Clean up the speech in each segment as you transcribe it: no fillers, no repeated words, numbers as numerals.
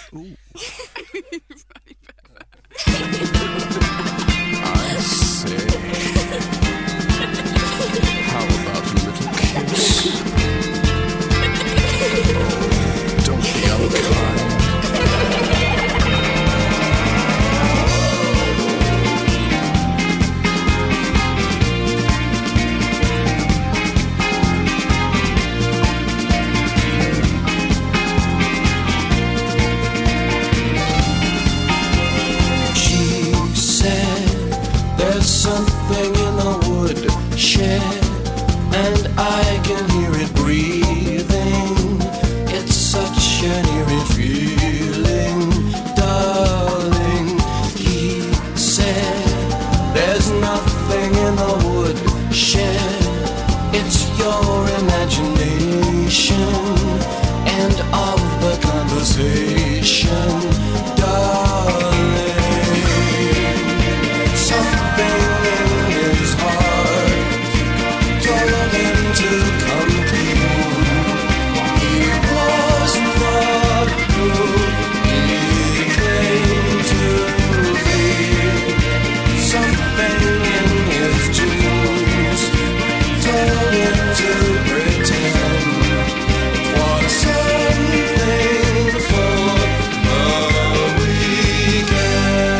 Ooh. Funny I say, how about a little kiss? Oh, don't be unkind. There's something in the woodshed, and I can hear it breathing. It's such an eerie feeling, darling. He said, there's nothing in the woodshed. It's your imagination and of the conversation, darling. Something in his heart told him to come clean. He wasn't what who he claimed to be. Something in his genes told him to pretend it was something for a weekend.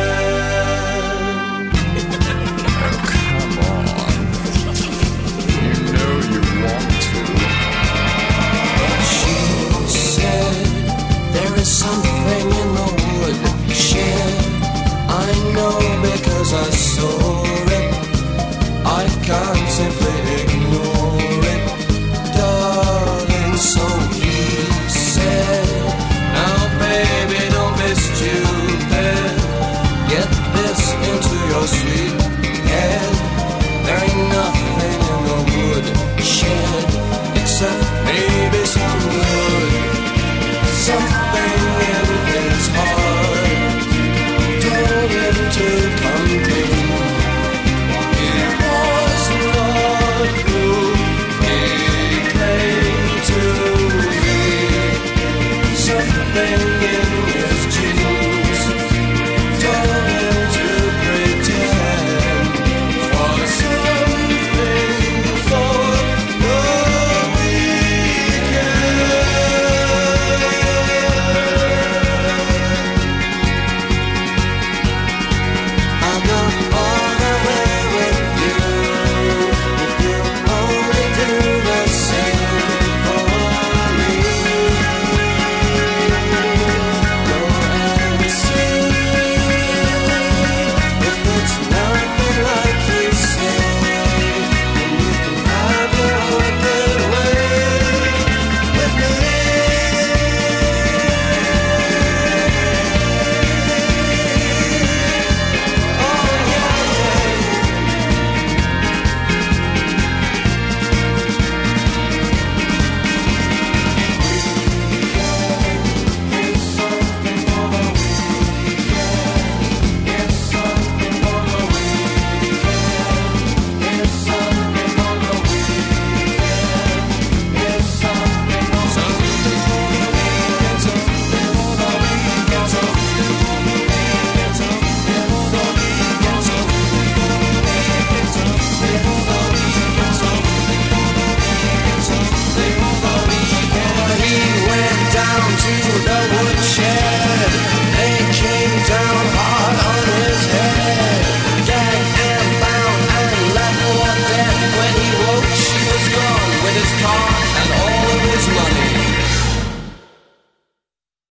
Come on. You know you want to. But she said, there is something in the woodshed. I know because I saw it. I can't simply ignore it, darling. So he said, now baby, don't be stupid. Get this into your sweet head. There ain't nothing in the woodshed except maybe some good. Something in his heart told him to come clean. He was not who he claimed to be. Something in his genes told him to pretend for something for the weekend. I'll go all the way with you if you only do the same for me. Go and see if it's nothing like you say, and you can have your own good way with me. Oh yeah. Here's something for the weekend. Here's something for the weekend. Here's something for the weekend. Here's something for the weekend. Something for the weekend. Something for the weekend. Something for the weekend. Something for the weekend. Something for the weekend. Something for the weekend. Something for the weekend. He went down to the